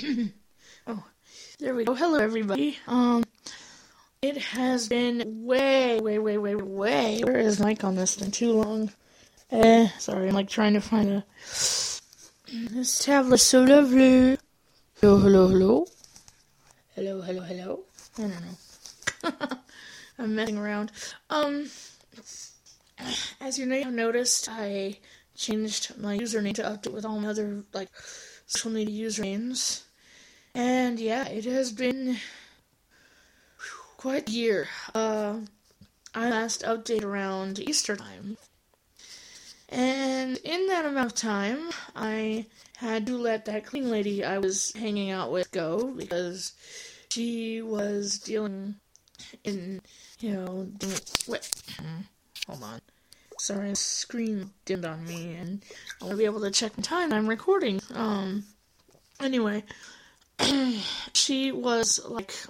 Oh, there we go. Hello, everybody. It has been way. Where is mic on this thing? Too long. Sorry, I'm like trying to find a. This tablet's so lovely. Hello. I don't know. I'm messing around. As you may have noticed, I changed my username to update with all my other, social media usernames. And yeah, it has been quite a year. I last updated around Easter time. And in that amount of time, I had to let that cleaning lady I was hanging out with go because she was dealing in, wait, hold on. Sorry, the screen dimmed on me, and I want to be able to check the time I'm recording. Anyway, she was,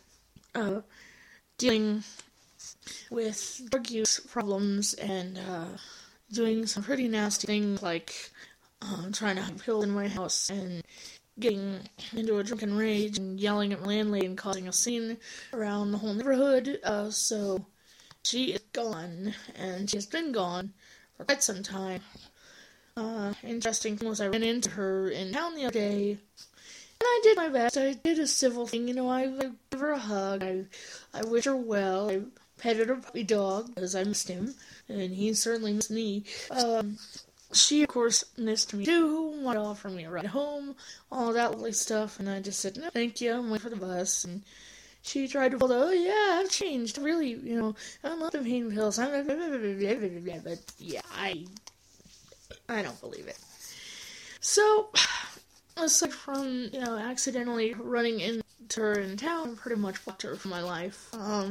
dealing with drug use problems and, doing some pretty nasty things, like, trying to hide pills in my house and getting into a drunken rage and yelling at my landlady and causing a scene around the whole neighborhood. So she is gone, and she has been gone for quite some time. Interesting thing was I ran into her in town the other day, and I did my best. I did a civil thing, I gave her a hug, I wished her well, I petted her puppy dog, because I missed him, and he certainly missed me. She, of course, missed me too, wanted to offer me a ride home, all that lovely stuff, and I just said, no, thank you, I'm waiting for the bus, and she tried to pull oh yeah, I've changed, really, I'm not the pain pills, but yeah, I don't believe it. So, aside from, accidentally running into her in town, I pretty much blocked her from my life.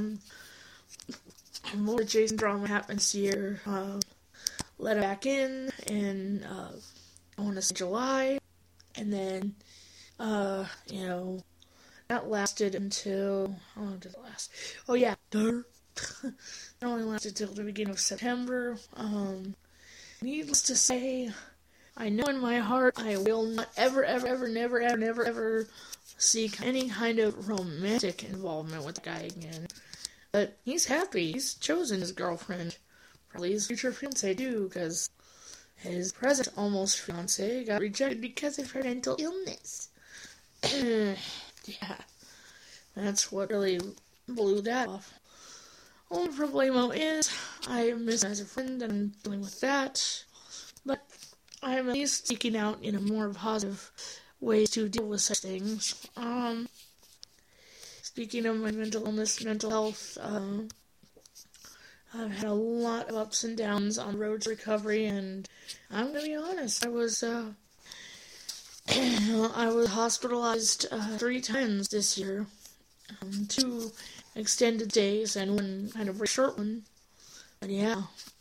More Jason drama happens here. Let her back in I want to say July, and then, that lasted until, how long did it last? Oh yeah, it only lasted till the beginning of September. Needless to say, I know in my heart I will not ever seek any kind of romantic involvement with the guy again. But he's happy. He's chosen his girlfriend. Probably his future fiancé too, because his present almost fiancé got rejected because of her mental illness. Yeah, that's what really blew that off. Only problemo is, I miss him as a friend, and I'm dealing with that. But I'm at least seeking out, more positive ways to deal with such things. Speaking of my mental illness, mental health, I've had a lot of ups and downs on the road to recovery, and I'm gonna be honest, I was hospitalized 3 times this year. 2 extended days and 1 kind of very short one. But yeah,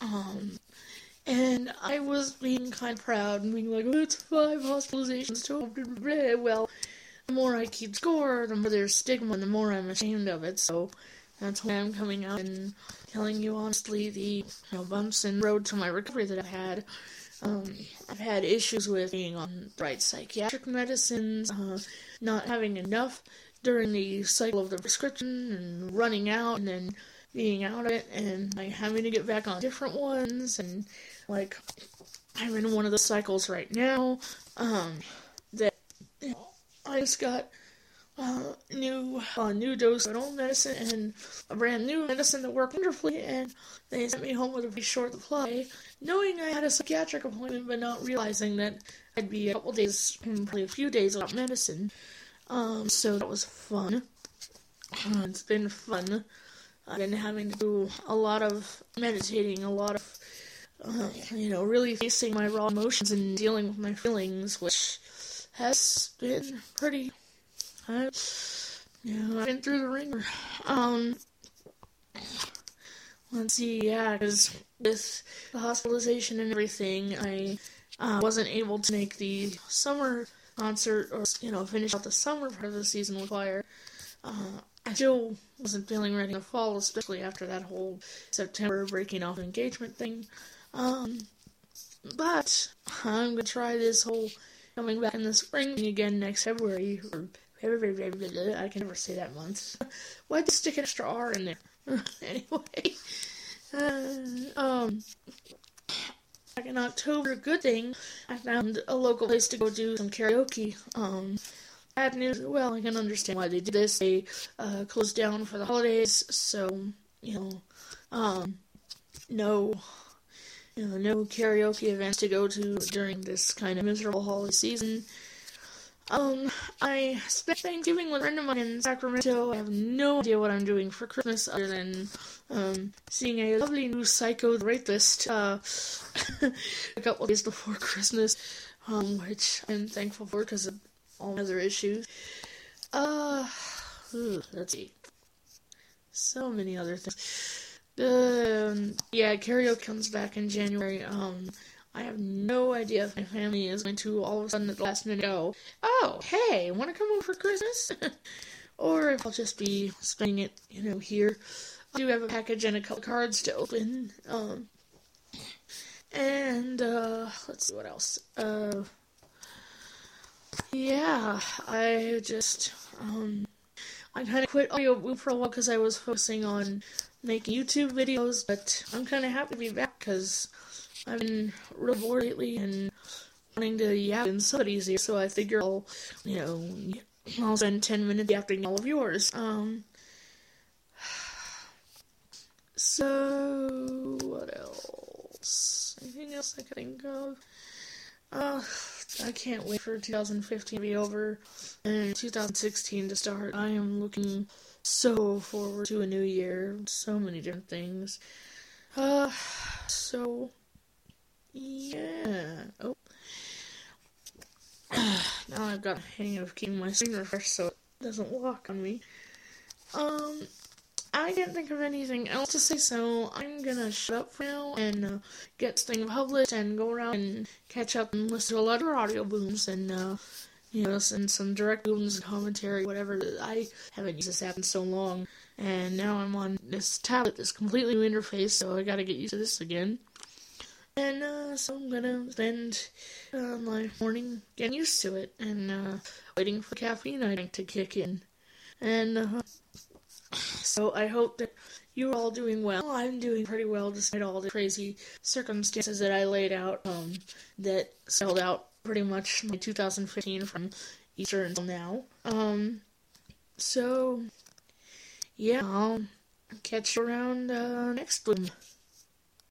and I was being kind of proud and being like, oh, it's 5 hospitalizations total. Well, the more I keep score, the more there's stigma and the more I'm ashamed of it. So that's why I'm coming out and telling you honestly the bumps in the road to my recovery that I've had. I've had issues with being on the right psychiatric medicines, not having enough during the cycle of the prescription, and running out, and then being out of it, and having to get back on different ones, and I'm in one of the cycles right now, that I just got a new dose of old medicine and a brand new medicine that worked wonderfully, and they sent me home with a very short supply, knowing I had a psychiatric appointment, but not realizing that I'd be a couple days, probably a few days without medicine. So that was fun. It's been fun. I've been having to do a lot of meditating, a lot of, really facing my raw emotions and dealing with my feelings, which has been pretty, I've been through the ringer. Let's see, because with the hospitalization and everything, I wasn't able to make the summer concert, or, finish out the summer part of the season with choir. I still wasn't feeling ready to fall, especially after that whole September breaking off engagement thing. But I'm gonna try this whole coming back in the spring again next February, or I can never say that month. Why'd they stick an extra R in there? Anyway, back in October, good thing, I found a local place to go do some karaoke. Bad news, well, I can understand why they did this. They closed down for the holidays, so, no karaoke events to go to during this kind of miserable holiday season. I spent Thanksgiving with a friend of mine in Sacramento. I have no idea what I'm doing for Christmas other than, seeing a lovely new Psycho the Rapist, a couple days before Christmas, which I'm thankful for because of all my other issues. Let's see. So many other things. Yeah, karaoke comes back in January. I have no idea if my family is going to all of a sudden at the last minute go, oh, hey, want to come over for Christmas? Or if I'll just be spending it, here. I do have a package and a couple cards to open. Let's see what else. Yeah, I just, I kind of quit audio for a while because I was focusing on making YouTube videos, but I'm kind of happy to be back because I've been real bored lately and wanting to yap in somewhat easier, so I figure I'll spend 10 minutes yapping all of yours. So, what else? Anything else I can think of? I can't wait for 2015 to be over and 2016 to start. I am looking so forward to a new year. So many different things. So, yeah. Oh. Now I've got a hang of keeping my screen refreshed so it doesn't lock on me. I can't think of anything else to say, so I'm gonna shut up for now and get this thing published and go around and catch up and listen to a lot of audio booms and, send some direct booms and commentary, whatever. I haven't used this app in so long, and now I'm on this tablet, this completely new interface, so I gotta get used to this again. And, so I'm gonna spend my morning getting used to it and waiting for caffeine I drink to kick in. And, so I hope that you're all doing well. I'm doing pretty well despite all the crazy circumstances that I laid out, that spelled out pretty much my 2015 from Easter until now. So, yeah, I'll catch you around next bloom.